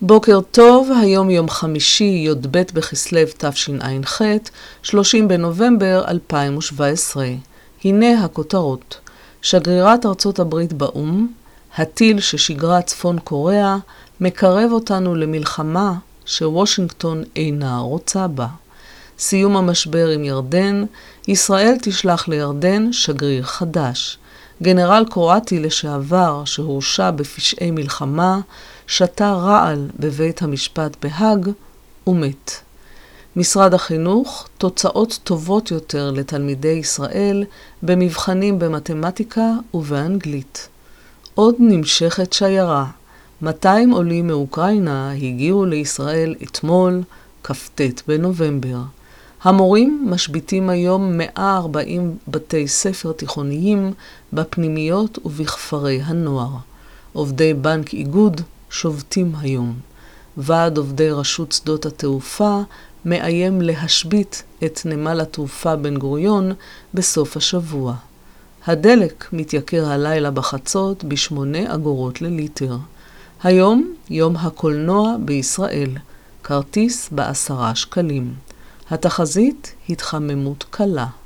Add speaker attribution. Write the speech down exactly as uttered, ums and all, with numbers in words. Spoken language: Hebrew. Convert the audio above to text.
Speaker 1: בוקר טוב, היום יום חמישי, י"ב בכסלו תשע"ח, שלושים בנובמבר אלפיים שבע עשרה. הנה הכותרות. שגרירת ארצות הברית באו"ם, הטיל ששיגרה צפון קוריאה, מקרב אותנו למלחמה שוושינגטון אינה רוצה בה. סיום המשבר עם ירדן, ישראל תשלח לירדן שגריר חדש. גנרל קרואטי לשעבר שהורשע בפשעי מלחמה, שתה רעל בבית המשפט בהאג ומת. משרד החינוך, תוצאות טובות יותר לתלמידי ישראל במבחנים במתמטיקה ובאנגלית. עוד נמשכת שיירה. מאתיים עולים מאוקראינה הגיעו לישראל אתמול, כ"ט בנובמבר. המורים משביתים היום מאה וארבעים בתי ספר תיכוניים בפנימיות ובכפרי הנוער. עובדי בנק איגוד שובתים היום. ועד עובדי רשות שדות התעופה מאיים להשבית את נמל התעופה בן גוריון בסוף השבוע. הדלק מתייקר הלילה בחצות בשמונה אגורות לליטר. היום יום הקולנוע בישראל, כרטיס בעשרה שקלים. התחזית התחממות קלה.